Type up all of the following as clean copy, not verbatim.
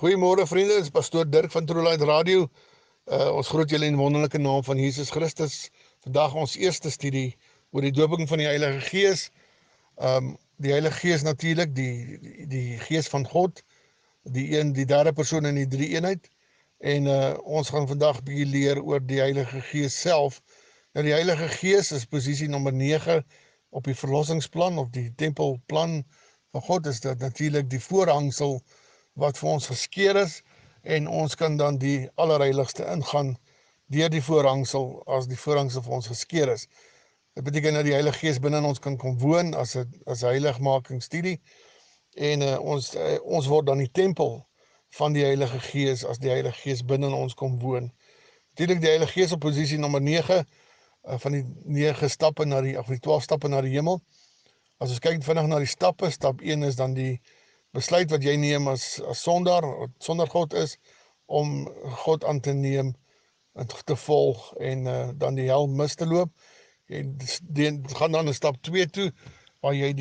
Goeiemôre vriende, dit is pastoor Dirk van Truelight Radio. Ons groet julle in die wonderlike naam van Jesus Christus. Vandag ons eerste studie oor die doping van die Heilige Gees. Die Heilige Gees natuurlik, die Gees van God, die derde persoon in die drie eenheid. En ons gaan vandag bietjie leer oor die Heilige Gees self. Nou die Heilige Gees is posisie nommer 9 op die verlossingsplan of die tempelplan van God. Is dit natuurlik die voorhangsel wat vir ons geskeur is, en ons kan dan die allerheiligste ingaan deur die voorhangsel, as die voorhangsel vir ons geskeur is. Dit beteken dat die Heilige Gees binne in ons kan kom woon as heiligmakingsstudie, en ons word dan die tempel van die Heilige Gees as die Heilige Gees binne in ons kom woon. Natuurlik die Heilige Gees op posisie nommer 9 van die 9 stappe die 12 stappe na die hemel. As ons kyk vinnig na die stappe, stap 1 is dan die besluit wat jy neem as sondaar, wat sonder God is, om God aan te neem en te volg en dan die hel mis te loop. Jy gaan dan in stap 2 toe, waar jy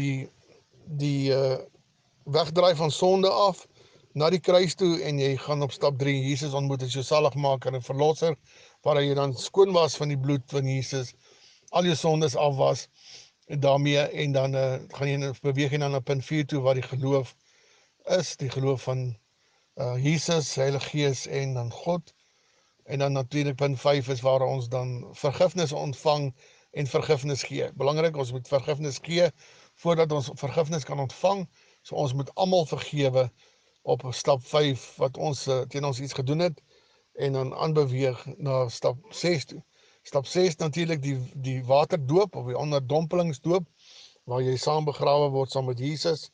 die wegdraai van sonde af, na die kruis toe, en jy gaan op stap 3 Jesus ontmoet as jou saligmaker en verlosser, waar jy dan skoon was van die bloed van Jesus, al jou sondes af was, en daarmee, en dan gaan jy beweeg na punt 4 toe, waar die geloof is, die geloof van Jesus, Heilige Gees en dan God. En dan natuurlijk punt 5 is waar ons dan vergifnis ontvang en vergifnis gee. Belangrik, ons moet vergifnis gee voordat ons vergifnis kan ontvang. So ons moet almal vergewe op stap 5 wat ons teen ons iets gedoen het, en dan aanbeweeg na stap 6 toe. Stap 6 natuurlijk die waterdoop of die onderdompelingsdoop, waar jy saam begrawe word saam met Jesus,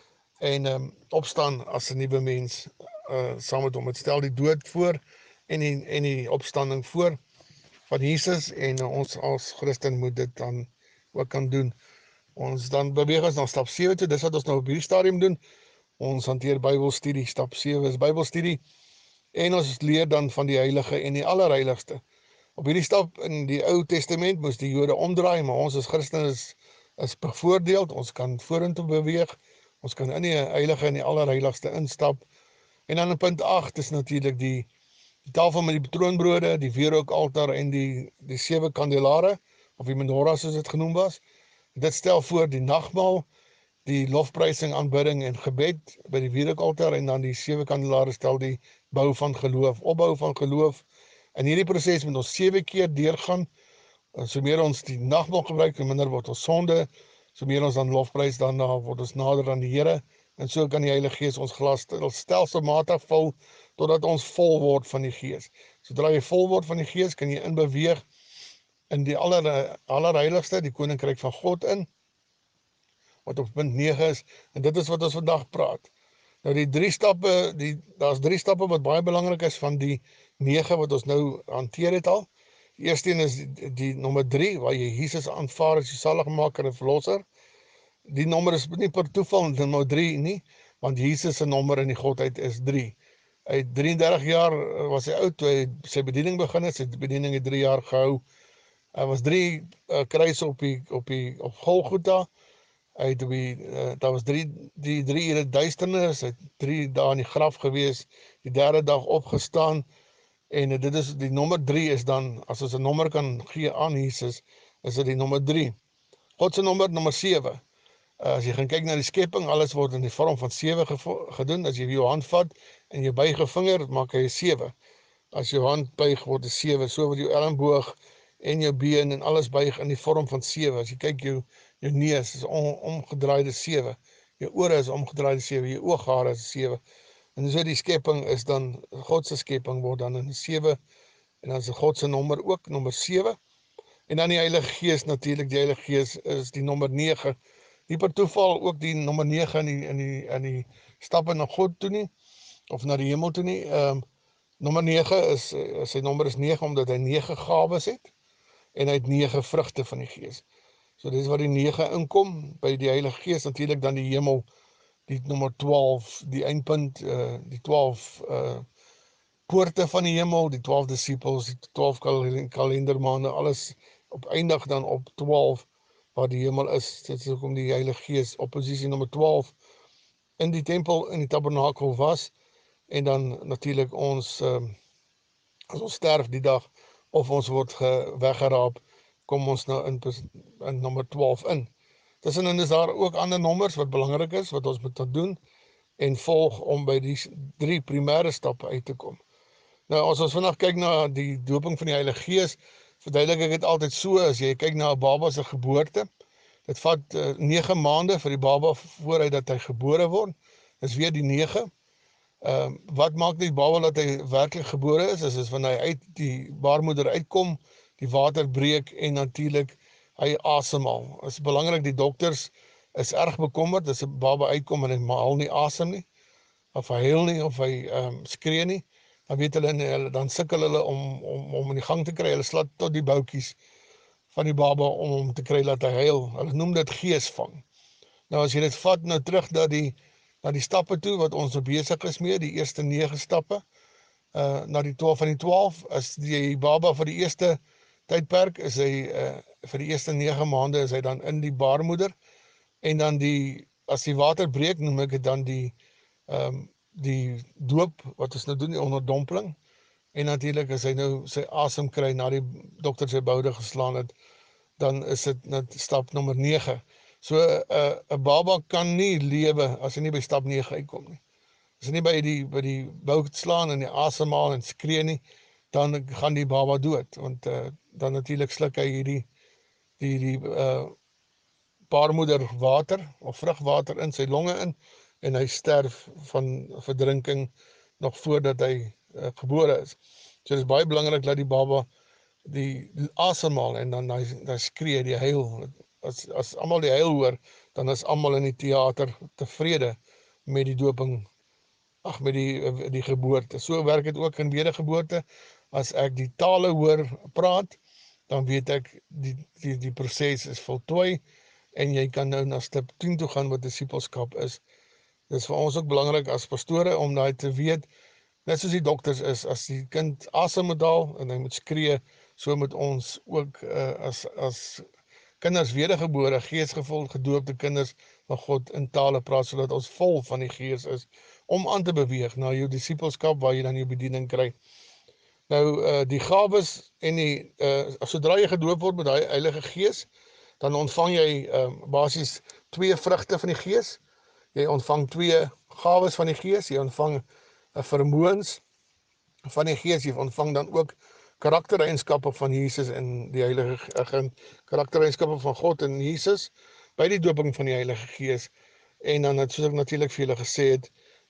en opstaan as 'n nuwe mens saam met hom. Het stel die dood voor en die opstanding voor van Jesus, en ons as Christen moet dit dan ook kan doen. Ons dan beweeg ons na stap 7 toe, dis wat ons nou op hierdie stadium doen. Ons hanteer Bybelstudie, stap 7 is Bybelstudie, en ons leer dan van die heilige en die allerheiligste. Op hierdie stap in die Ou Testament moes die Jode omdraai, maar ons as Christen is bevoordeeld, ons kan vorentoe beweeg, ons kan in die heilige en die allerheiligste instap. En dan in punt 8 is natuurlijk die tafel met die troonbrode, die wierookaltaar en die 7 kandelare, of die menorah soos dit genoem was. Dit stel voor die nagmaal, die lofprysing, aanbidding en gebed by die wierookaltaar, en dan die 7 kandelare stel die bou van geloof, opbou van geloof. In hierdie proses moet ons 7 keer deurgaan. So meer ons die nagmaal gebruik, hoe minder word ons sonde. So meer ons dan lofprys, dan word ons nader aan die Here, en so kan die Heilige Gees ons glas stelselmatig vul, totdat ons vol word van die Gees. Sodra jy vol word van die Gees, kan jy inbeweeg in die allerheiligste, die Koninkryk van God in, wat op punt 9 is, en dit is wat ons vandag praat. Nou die 3 stappe, daar's 3 stappe wat baie belangrik is van die 9 wat ons nou hanteer het al. Die eerste een is die nommer 3, waar jy Jesus aanvaar as die saligmaker en verlosser. Die nommer is nie per toeval nommer 3 nie, want Jesus se nommer in die Godheid is 3. Hy 33 jaar was hy oud toe hy sy bediening begin het. Sy bediening het 3 jaar gehou. Hy was 3 kruise op Golgotha. Hy het daar was 3 ure duisternis, hy het 3 dae in die graf gewees, die 3de dag opgestaan, en dit is die nommer 3 is dan, as ons 'n nommer kan gee aan Jesus, is dit die nommer 3. God se nommer 7. As jy gaan kyk na die skepping, alles word in die vorm van 7 gedoen. As jy jou hand vat en jy buig 'n vinger, maak hy 'n 7. As jou hand buig, word 'n 7. So word jou elmboog en jou been en alles buig in die vorm van 7. As jy kyk, jou neus is omgedraaide 7. Jou ore is omgedraaide 7. Jou ooghare is 7. En so die skepping is dan, God se skepping word dan in 7. En dan is God se nommer ook, nommer 7. En dan die Heilige Gees natuurlik, die Heilige Gees is die nommer 9. Nie per toeval ook die nommer 9 in die stappe na God toe nie, of na die hemel toe nie. Nommer 9 sy nommer is 9, omdat hy 9 gawes het, en hy het 9 vrugte van die Gees. So dit is waar die 9 inkom, by die Heilige Gees, natuurlijk dan die hemel, die nommer 12, die eindpunt, die 12 poorte van die hemel, die 12 disciples, die 12 kalendermaande, alles eindig dan op 12, waar die hemel is. Dit is ook om die Heilige Gees op posisie nommer 12 in die tempel, in die tabernakel was, en dan natuurlik ons as ons sterf die dag of ons word weggeraap, kom ons nou in nommer 12 in. Tussenin is daar ook ander nommers wat belangrik is, wat ons moet doen en volg om by die 3 primêre stappe uit te kom. Nou as ons vandag kyk na die doping van die Heilige Gees, verduidelik ek dit altyd so, as jy kyk na 'n baba se geboorte, dit vat 9 maande vir die baba vooruit dat hy gebore word, dis weer die 9. Wat maak die baba dat hy werklik gebore is wanneer hy uit die baarmoeder uitkom, die water breek en natuurlik hy asemhaal. Dit is belangrik, die dokters is erg bekommerd as 'n baba uitkom en hy haal nie asem nie, of hy huil nie, of hy skree nie, dan weet hulle, dan sukkel hulle om in die gang te kry, hulle slat tot die boutjies van die baba om hom te kry dat hy huil. Hulle noem dit geesvang. Nou as jy dit vat nou terug na die stappe toe wat ons besig is mee, die eerste 9 stappe, na die 12 van die 12, as die baba vir die eerste tydperk is hy vir die eerste 9 maande is hy dan in die baarmoeder, en dan as die water breek, noem ek dit dan die doop wat ons nou doen, die onderdompeling, en natuurlik as hy nou sy asem kry na die dokter sy boude geslaan het, dan is dit net stap nommer 9. So 'n baba kan nie lewe as hy nie by stap 9 uitkom nie. As hy nie by die bout slaan en die asemhaal en skree nie, dan gaan die baba dood, want dan natuurlik sluk hy die baarmoeder water of vrugwater in sy longe in, en hy sterf van verdrinking nog voordat hy gebore is. So dit is baie belangrik dat die baba die asemhaal en dan hy skree, die huil. As almal die huil hoor, dan is almal in die teater tevrede met die doping, met die geboorte. So werk dit ook in wedergeboorte. As ek die tale hoor praat, dan weet ek die proses is voltooi, en jy kan nou na stap 10 toe gaan wat disippelskap is. Dit is vir ons ook belangrik as pastore om daai te weet, net soos die dokters is, as die kind asem moet haal en hy moet skree, so moet ons ook as kinders wedergebore, geesgevuld gedoopte kinders van God in tale praat, sodat ons vol van die Gees is, om aan te beweeg na jou disippelskap, waar jy dan jou bediening kry. Nou, die gawes en sodra jy gedoop word met die Heilige Gees, dan ontvang jy basies 2 vrugte van die Gees. Jy ontvang 2 gawes van die Gees, jy ontvang vermoëns van die Gees, jy ontvang dan ook karaktereienskappe van Jesus en die Heilige karaktereienskappe van God en Jesus by die doping van die Heilige Gees. En dan het, soos ek natuurlik vir julle gesê het,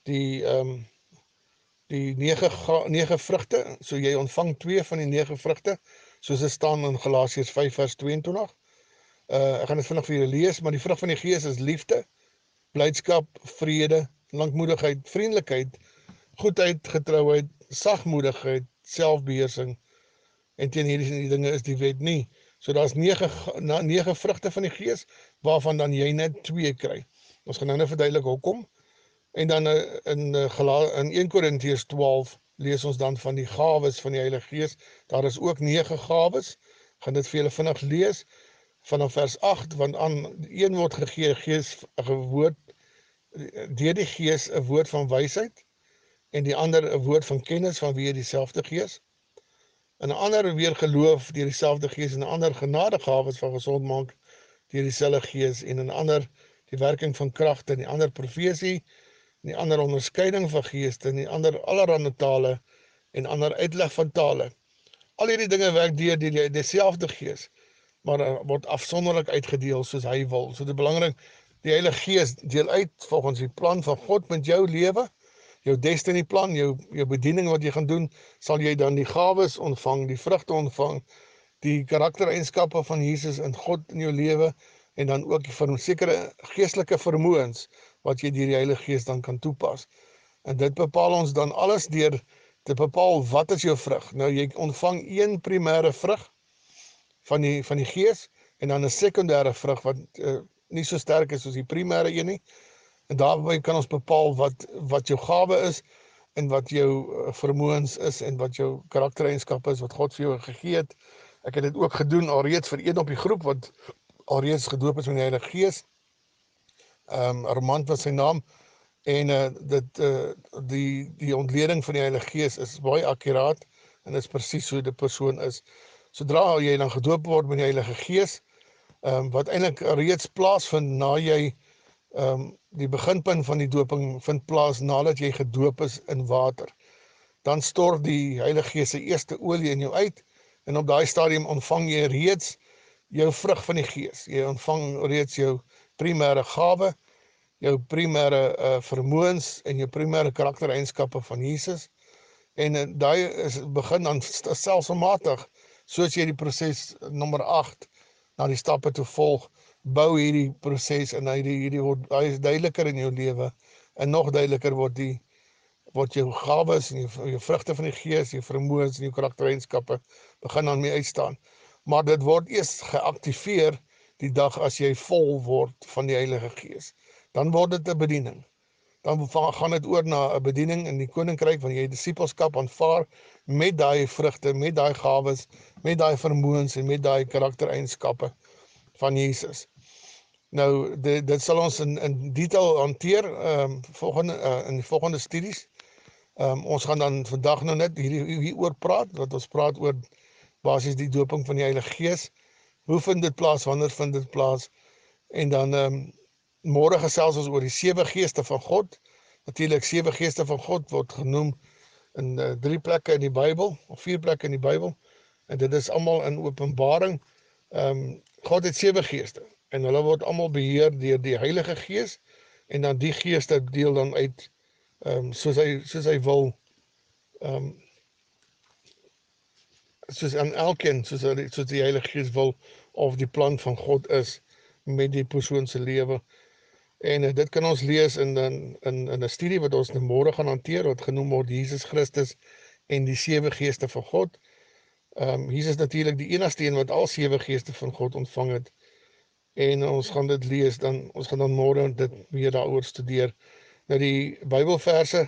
die 9 vrugte, so jy ontvang 2 van die 9 vrugte, soos dit staan in Galasiërs 5 vers 22. Ek gaan dit vinnig vir julle lees, maar die vrug van die Gees is liefde, blydskap, vrede, lankmoedigheid, vriendelikheid, goedheid, getrouheid, sagmoedigheid, selfbeheersing, en teen hierdie dinge is die wet nie. So daar is 9 vrugte van die Gees, waarvan dan jy net 2 kry. Ons gaan nou verduidelik hoekom. En dan in 1 Korintiërs 12 lees ons dan van die gawes van die Heilige Gees. Daar is ook 9 gawes. Gaan dit vir julle vinnig lees vanaf vers 8, want aan een word gegee woord deur die Gees 'n woord van wysheid, en die ander 'n woord van kennis vanweë dieselfde Gees. En 'n ander weer geloof deur dieselfde Gees, en 'n ander genadegawes van gesondmaak deur dieselfde Gees, en 'n ander die werking van kragte, en die ander profesie, en die ander onderskeiding van geeste, en die ander allerhande tale, en ander uitleg van tale. Al hierdie dinge werk deur dieselfde Gees, maar word afsonderlik uitgedeel soos hy wil. So dit is belangrik, die Heilige Gees deel uit volgens die plan van God met jou lewe, jou destiny plan, jou bediening wat jy gaan doen, sal jy dan die gawes ontvang, die vrugte ontvang, die karaktereienskappe van Jesus en God in jou lewe, en dan ook vir sekere geestelike vermoëns, wat jy deur die Heilige Gees dan kan toepas. En dit bepaal ons dan alles deur te bepaal wat is jou vrug. Nou jy ontvang 1 primêre vrug van die Gees, en dan 'n sekondêre vrug wat nie so sterk is soos die primêre een nie. En daarby kan ons bepaal wat jou gawe is, en wat jou vermoëns is, en wat jou karaktereienskappe is, wat God vir jou gegee het. Ek het dit ook gedoen alreeds vir een op die groep, wat alreeds gedoop is met die Heilige Gees. Armand was sy naam, En die ontleding van die Heilige Gees is baie akkuraat en is presies hoe die persoon is. Sodra jy dan gedoop word met die Heilige Gees, wat eintlik reeds plaasvind na jy die beginpunt van die doping vind plaas nadat jy gedoop is in water. Dan stort die Heilige Gees se eerste olie in jou uit en op daai stadium ontvang jy reeds jou vrug van die Gees. Jy ontvang reeds jou primêre gawe, jou primêre vermoëns en jou primêre karaktereienskappe van Jesus. En daai begin dan stelselmatig, soos jy die proses nommer 8 na die stappe toe volg, bou hierdie proses en hy is duideliker in jou lewe en nog duideliker word jou gawes en jou vrugte van die Gees, jou vermoëns en jou karaktereienskappe begin dan mee uitstaan. Maar dit word eers geaktiveer die dag as jy vol word van die Heilige Gees. Dan word dit 'n bediening. Dan gaan dit oor na 'n bediening in die koninkryk wanneer jy disippelskap aanvaar met daai vrugte, met daai gawes, met daai vermoëns en met daai karaktereienskappe van Jesus. Nou, dit sal ons in detail hanteer in die volgende studies. Ons gaan dan vandag nou net hieroor praat, wat ons praat oor basies die doping van die Heilige Gees. Hoe vind dit plaas, wanneer vind dit plaas? En dan môre gesels ons oor die 7 geeste van God. Natuurlik 7 geeste van God word genoem in 3 plekke in die Bybel, of 4 plekke in die Bybel. En dit is almal in Openbaring. God het 7 geeste en hulle word almal beheer deur die Heilige Gees en dan die geeste deel dan uit soos hy wil, soos aan elkeen, soos die Heilige Gees wil, of die plan van God is met die persoon se lewe. En dit kan ons lees in 'n studie wat ons nou môre gaan hanteer, wat genoem word Jesus Christus en die 7 geeste van God. Jesus natuurlik die enigste een wat al 7 geeste van God ontvang het. En ons gaan dit lees, ons gaan dan môre dit weer daaroor studeer. Nou die Bybelverse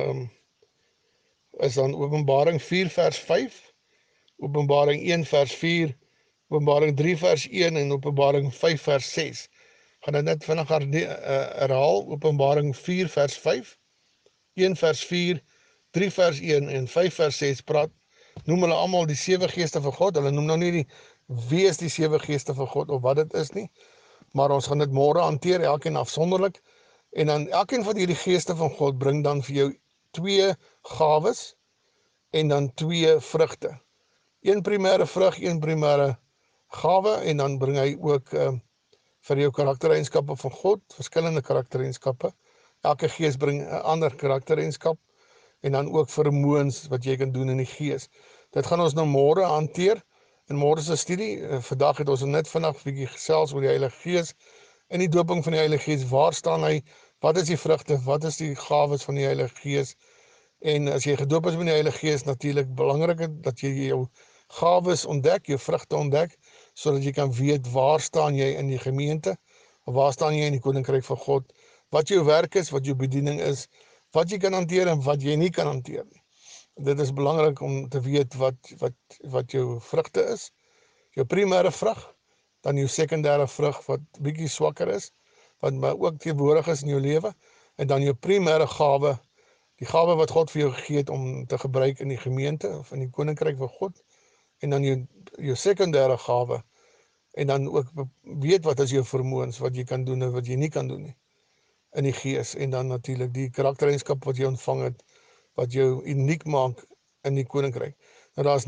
is dan Openbaring 4 vers 5, Openbaring 1 vers 4, Openbaring 3 vers 1 en Openbaring 5 vers 6. Gaan dit net vinnig herhaal. Openbaring 4 vers 5, 1 vers 4, 3 vers 1 en 5 vers 6 noem hulle almal die 7 geeste van God. Hulle noem nou nie wie is die 7 geeste van God of wat dit is nie, maar ons gaan dit môre hanteer, elkeen afsonderlik. En dan elkeen van hierdie geeste van God bring dan vir jou 2 gawes en dan 2 vrugte. 1 primêre vrug, 1 primêre gawe en dan bring hy ook vir jou karaktereienskappe van God, verskillende karaktereienskappe. Elke gees bring 'n ander karaktereienskap en dan ook vermoëns wat jy kan doen in die gees. Dit gaan ons nou môre hanteer in môre se studie. Vandag het ons net vinnig 'n bietjie gesels oor die Heilige Gees en die doping van die Heilige Gees. Waar staan hy? Wat is die vrugte? Wat is die gawes van die Heilige Gees? En as jy gedoop is met die Heilige Gees, natuurlik belangrik dat jy jou gawes ontdek, jou vrugte ontdek, sodat jy kan weet waar staan jy in die gemeente, of waar staan jy in die koninkryk van God, wat jou werk is, wat jou bediening is, wat jy kan hanteer en wat jy nie kan hanteer nie. Dit is belangrik om te weet wat jou vrugte is, jou primêre vrug, dan jou sekondêre vrug wat bietjie swakker is, wat maar ook teenwoordig is in jou lewe, en dan jou primêre gawe, die gawe wat God vir jou gegee het om te gebruik in die gemeente of in die koninkryk van God, en dan jou sekondêre gawe, en dan ook weet wat is jou vermoëns, wat jy kan doen en wat jy nie kan doen nie, in die gees, en dan natuurlik die karaktereienskap wat jy ontvang het, wat jou uniek maak in die koninkryk. Nou daar is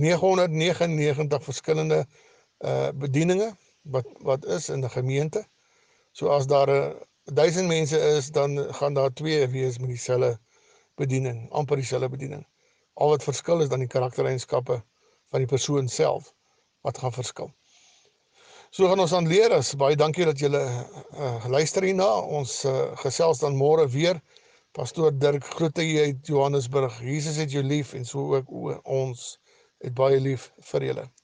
999 verskillende bedieninge wat is in die gemeente. So as daar 1000 mense is, dan gaan daar 2 wees met dieselfde bediening, amper dieselfde bediening. Al wat verskil is dan die karaktereienskappe van die persoon self wat gaan verskil. So gaan ons dan leer. Baie dankie dat julle luister hierna. Ons gesels dan môre weer. Pastoor Dirk groete jy uit Johannesburg. Jesus het jou lief en so ook ons het baie lief vir julle.